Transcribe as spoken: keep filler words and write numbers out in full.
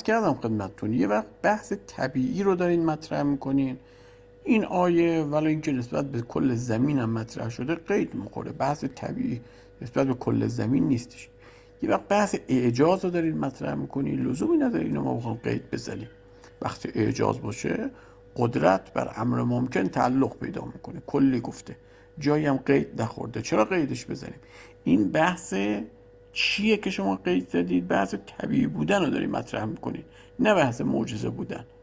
عرض کردم خدمتتون یه وقت بحث طبیعی رو دارین مطرح میکنین، این آیه ولی اینکه نسبت به کل زمین هم مطرح شده قید میخوره، بحث طبیعی نسبت به کل زمین نیستش. یه وقت بحث اعجاز رو دارین مطرح میکنین، لزومی نداره اینو ما بخوام قید بزنیم. وقتی اعجاز باشه قدرت بر امر ممکن تعلق پیدا میکنه، کلی گفته، جایی هم قید نخورده، چرا قیدش بزنیم؟ این بحث چیه که شما قید زدید؟ بحث طبیعی بودن رو دارین مطرح میکنین، نه بحث معجزه بودن.